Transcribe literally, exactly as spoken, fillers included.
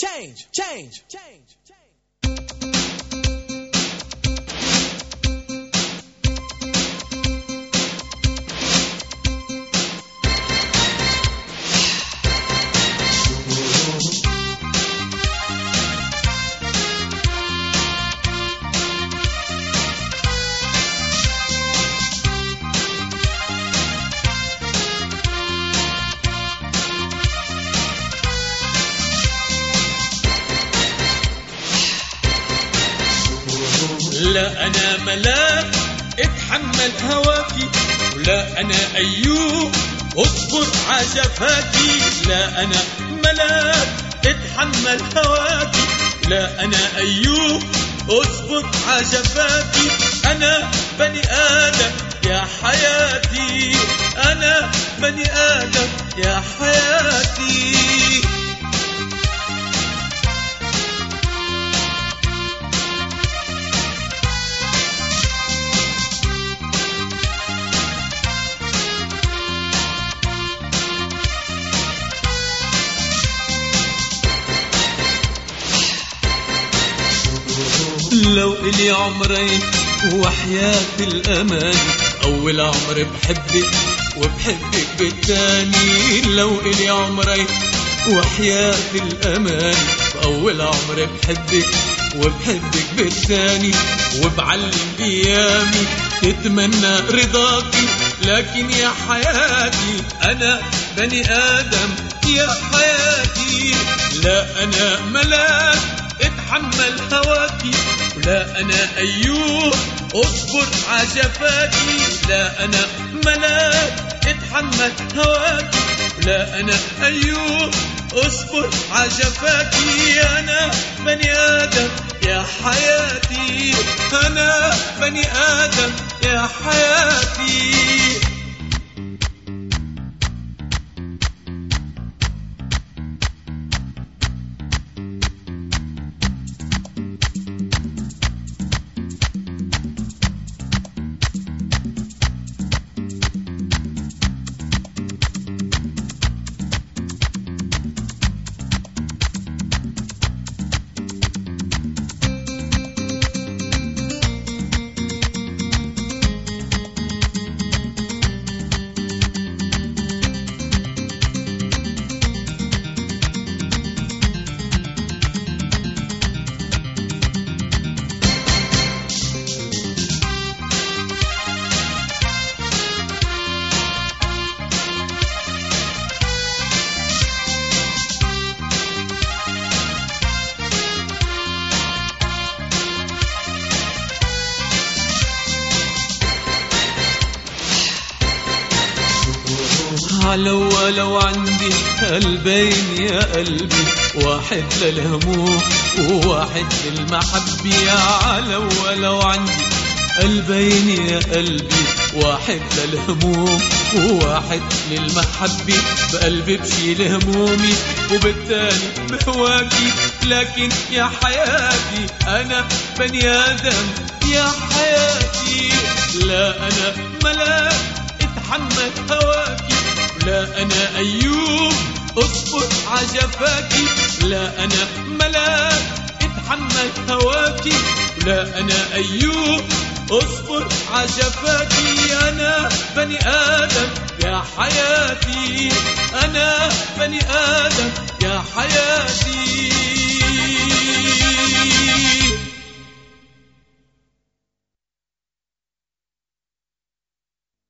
change, change, change, change. لا أنا ملاك اتحمل هواكي، ولا أنا أيوب اصبر عجفاكي. لا أنا ملاك اتحمل هواكي، لا أنا أيوب اصبر عجفاكي. أنا بني آدم يا حياتي، أنا بني آدم يا حياتي. لو إلي عمرين وحياة الأمان، أول عمر بحبك وبحبك بالتاني. لو إلي عمرين وحياة الأمان، أول عمر بحبك وبحبك بالتاني. وبعلم أيامي تتمنى رضاكي، لكن يا حياتي أنا بني آدم يا حياتي. لا أنا ملاك اتحمل هواكي، ولا أنا أيوب اصبر عجفاكي. لا أنا ملاك اتحمل هواكي، ولا أنا أيوب اصبر عجفاكي. أنا بني آدم يا حياتي، أنا بني آدم يا حياتي. لو ولو عندي قلبين يا قلبي، واحد للهموم وواحد للمحبة. لو ولو عندي قلبين يا قلبي، واحد للهموم وواحد للمحبة. بقلبي بشيل همومي وبالتالي بهواكي، لكن يا حياتي أنا بني آدم يا حياتي. لا أنا ملاك اتحمل هواكي، لا أنا أيوب اصبر عجفاكي. لا أنا ملاك اتحمل هواكي، لا أنا أيوب اصبر عجفاكي. أنا بني آدم يا حياتي، أنا بني آدم يا حياتي.